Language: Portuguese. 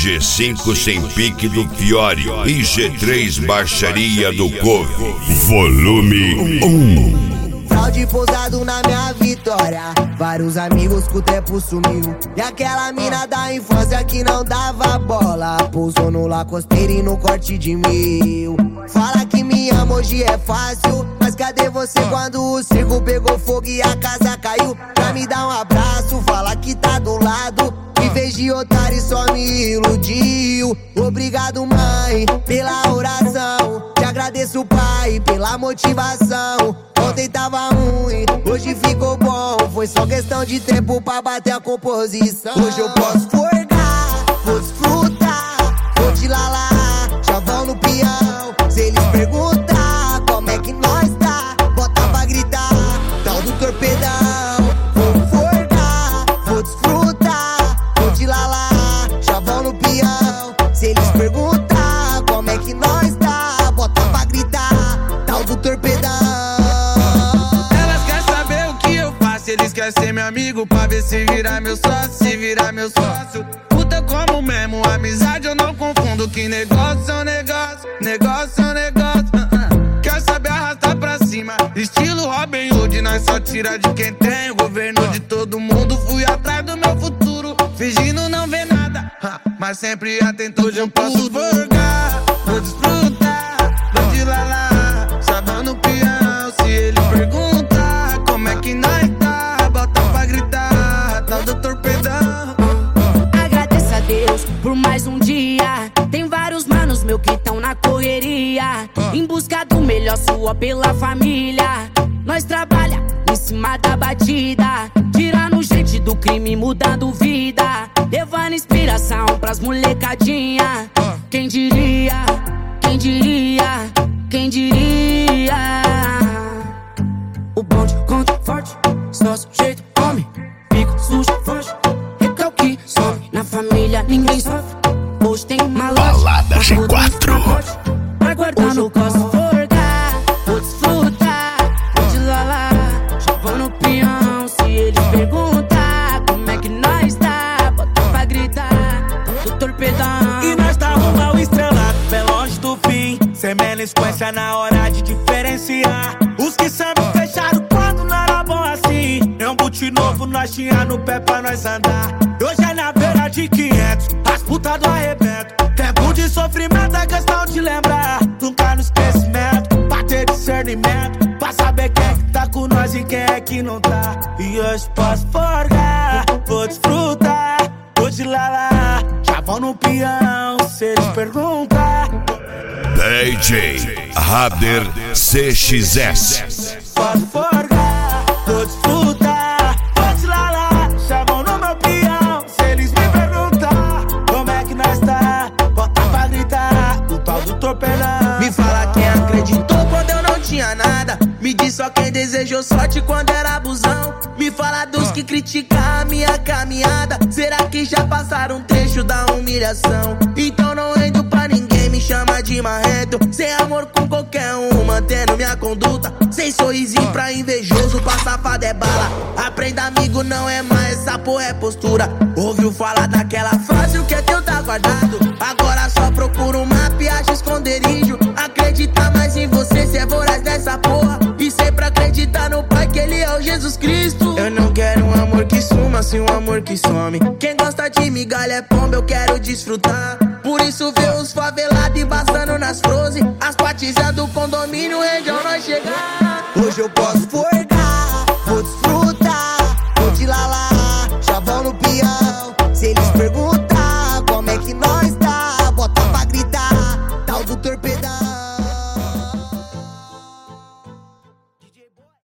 G5 sem pique do Fiore e G3 baixaria do Couve. Volume 1. Fraude pousado na minha vitória, vários amigos que o tempo sumiu. E aquela mina da infância que não dava bola, pousou no Lacosteira e no corte de 1000. Fala que me ama, hoje é fácil, mas cadê você quando o circo pegou fogo e a casa caiu? Pra me dar um abraço, fala que tá do lado, em vez de otário só me iludiu. Obrigado mãe, pela oração, te agradeço pai, pela motivação. Ontem tava ruim, hoje ficou bom, foi só questão de tempo pra bater a composição. Hoje eu posso forgar, vou desfrutar, vou te lalar, chavão no peão. Se eles perguntar como é que nós tá, bota pra gritar, tal do torpedão. Vou forgar, vou desfrutar, vou te lalar, chavão no peão. Se eles perguntar como é que nós tá, bota pra gritar, tal do torpedão. Eles querem ser meu amigo pra ver se virar meu sócio, se virar meu sócio. Puta como mesmo, amizade eu não confundo. Que negócio é um negócio, negócio é um negócio. Quer saber arrastar pra cima, estilo Robin Hood. Nós só tira de quem tem, o governo de todo mundo. Fui atrás do meu futuro, fingindo não ver nada, mas sempre atento. Hoje eu posso forgar, vou desfrutar, vou de lalá, sabão no peão. Se ele perguntar como é que nós tá, bota pra gritar, tal do torpedão. Agradeça a Deus por mais um dia. Tem vários manos meu que tão na correria, em busca do melhor, sua pela família. Nós trabalha em cima da batida, tirando gente do crime, mudando vida, levando inspiração pras molecadinha. Quem diria, quem diria, quem diria? O bonde conta forte, só sujeito homem, fica sujo, foge, recalque, some. Na família ninguém sofre, hoje tem malote. Balada G4. Vai guardar no costo, forgar, vou desfrutar, vou de lalá, chavão no peão. Se eles perguntar como é que nós tá, bota pra gritar, do torpedão. E nós tá rumo ao estrelado, bem longe do fim, sem melisquência na hora de diferenciar. Os que sabem fecharam quando não era bom assim. É um boot novo, nós tinha no pé pra nós andar. Hoje é na beira de 500, as putas do arrebento. Tempo de sofrimento é questão de lembrar, nunca no esquecimento, bater discernimento, pra saber quem é que tá com nós e quem é que não tá. E hoje posso forgar, vou desfrutar, vou de lalá, chavão no peão. Se eles perguntar, DJ Rader CXS. posso forgar, vou desfrutar, vou te lalar, chavão no meu peão. Se eles me perguntar como é que nós tá, bota pra gritar, do tal do torpedão. Me fala quem acreditou quando eu não tinha nada, me diz só quem desejou sorte quando era abusão. Me fala dos que criticam a minha caminhada, será que já passaram um trecho da humilhação? Então não rendo pra ninguém, me chama de marrento, sem amor com qualquer um, mantendo minha conduta, sem sorrisinho pra invejoso, pra safado é bala. Aprenda amigo, não é mais, essa porra é postura. Ouviu falar daquela frase, o que é teu tá guardado, agora só procura um mapa e acha esconderijo. Acredita mais em você, cê é voraz dessa porra, e sempre acreditar no Pai que Ele é o Jesus Cristo. Eu não quero um amor que suma, sim um amor que some. Quem gosta de migalha é pomba, eu quero desfrutar. Por isso vê os favelados embaçando nas frozen, as patizas do condomínio, onde nós chegar.